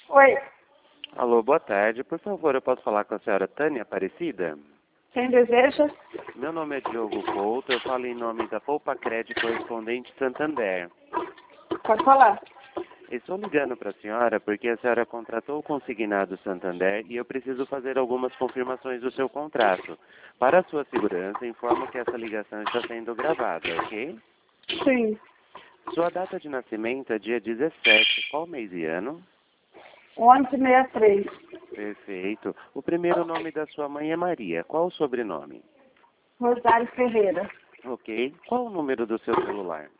Oi, Alô, boa tarde. Por favor, eu posso falar com a senhora Tânia Aparecida? quem deseja? Meu nome é Diogo Couto, eu falo em nome da Poupa Crédito Correspondente Santander. Pode falar. Estou ligando para a senhora porque a senhora contratou o consignado Santander e eu preciso fazer algumas confirmações do seu contrato. Para a sua segurança, informo que essa ligação está sendo gravada, ok? Sim, Sua data de nascimento é dia 17, qual mês e ano? 1163. Perfeito. O primeiro nome da sua mãe é Maria. Qual o sobrenome? Rosário Ferreira. Ok. Qual o número do seu celular?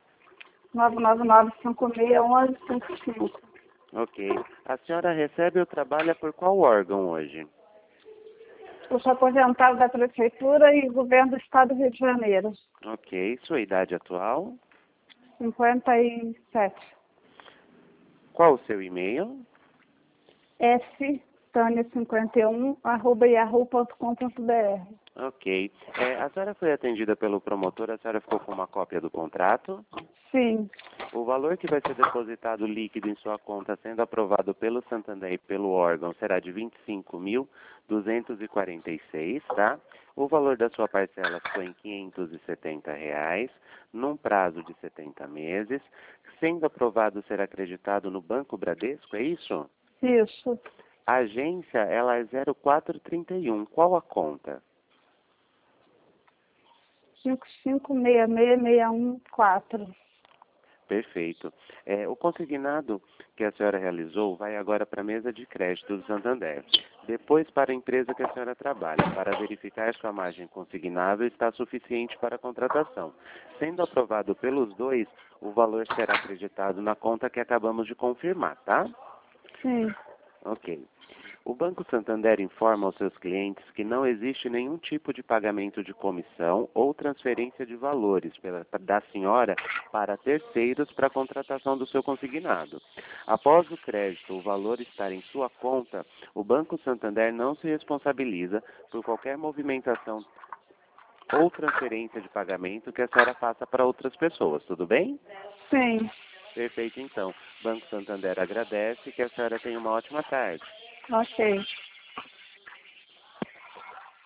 999561155. Ok. A senhora recebe ou trabalha por qual órgão hoje? Eu sou aposentado da Prefeitura e Governo do Estado do Rio de Janeiro. Ok. Sua idade atual? 57. Qual o seu e-mail? stânia51@yahoo.com.br. Ok. A senhora foi atendida pelo promotor, a senhora ficou com uma cópia do contrato? Sim, O valor que vai ser depositado líquido em sua conta, sendo aprovado pelo Santander e pelo órgão, será de R$ 25.246, tá? O valor da sua parcela ficou em R$ 570, num prazo de 70 meses. Sendo aprovado, será acreditado no Banco Bradesco, é isso? isso. A agência, ela é 0431. Qual a conta? 5566614. Perfeito. O consignado que a senhora realizou vai agora para a mesa de crédito do Santander. Depois para a empresa que a senhora trabalha, para verificar se a margem consignável está suficiente para a contratação. Sendo aprovado pelos dois, o valor será acreditado na conta que acabamos de confirmar, tá? Sim, Ok. O Banco Santander informa aos seus clientes que não existe nenhum tipo de pagamento de comissão ou transferência de valores da senhora para terceiros para a contratação do seu consignado. Após o crédito, o valor estar em sua conta, o Banco Santander não se responsabiliza por qualquer movimentação ou transferência de pagamento que a senhora faça para outras pessoas, tudo bem? sim. Perfeito, então. Banco Santander agradece e que a senhora tenha uma ótima tarde. Ok.